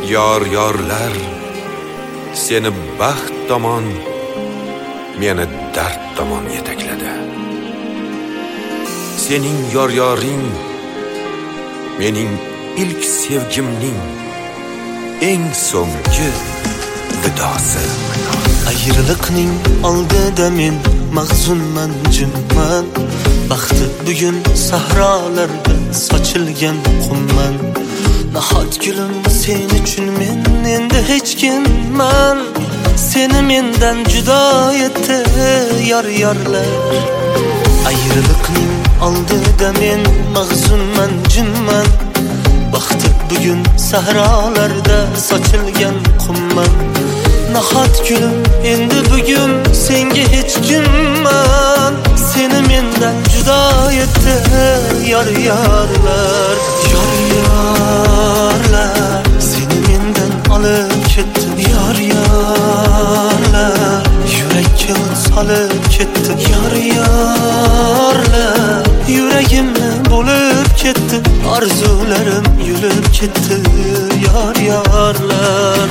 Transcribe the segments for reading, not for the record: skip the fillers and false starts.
Yorlar seni baxt tomon, meni dard tomon yetakladi. Sening yoring mening ilk sevgimning eng so'nggi vidosi. Ayriliqning oldida men mahzunman, jimman. Baxti bugun sahrolarda sochilgan qumman. Nahot gulim sen uchun men endi hech kimman. Seni mendan judo etdi yorlar. Ayriliqning oldida men mahzunman, jimman. Baxti bugun sahrolarda sochilgan qumman. Nahot gulim endi bugun senga hech kimman. Seni mendan judo etdi yorlar. Yorlar seni mendan olib ketdi yorlar. Yurakka solib ketdi yorlar. Yuragimni bo'lib ketdi, orzularim yulib ketdi yorlar.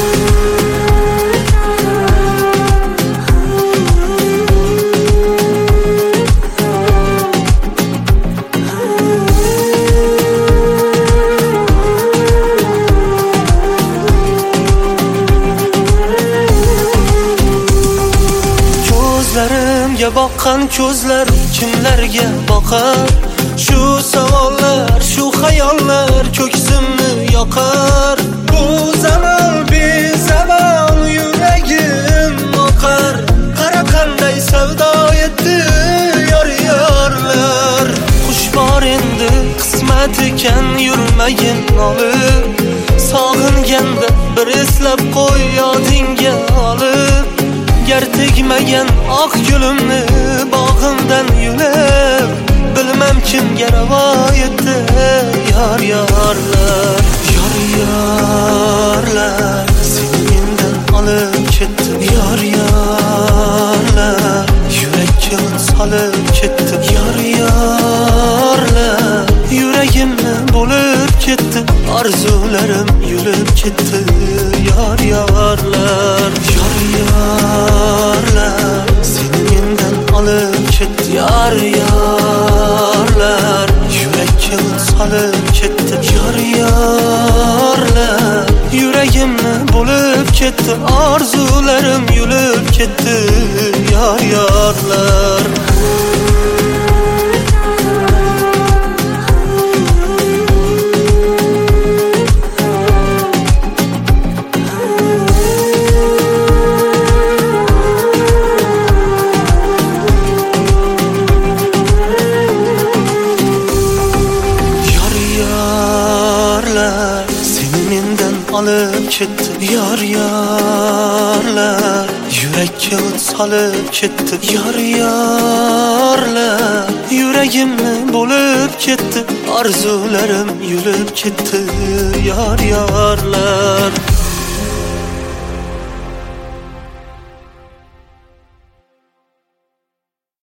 Ko'zlarimga boqqan ko'zlar kimlarga boqar? Shu savollar, shu xayollar ko'ksimni yoqar. Bu zamon bezabon yuragim oqar. Qara qanday savdo etdi yorlar. Xush bor endi qismat ekan yurmagin olib. Sog'inganda bir eslab qo'y yodingga olib. Gar tegmagan oq gulimni bog'imdan yulib. Bilmam kimga ravo etdi yorlar. Yorlar seni mendan olib ketdi yorlar. Yurakka solib ketdi yorlar. Yuragimni bo'lib ketdi, orzularim yulib ketdi yorlar. Yorlar seni mendan olib ketdi yorlar. Yurakka solib ketdi yorlar. Yuragimni bo'lib ketdi, orzularim yulib ketdi yorlar. Seni mendan olib ketdi yorlar. Yurakka solib ketdi yorlar. Yuragimni bo'lib ketdi, orzularim yulib ketdi yorlar.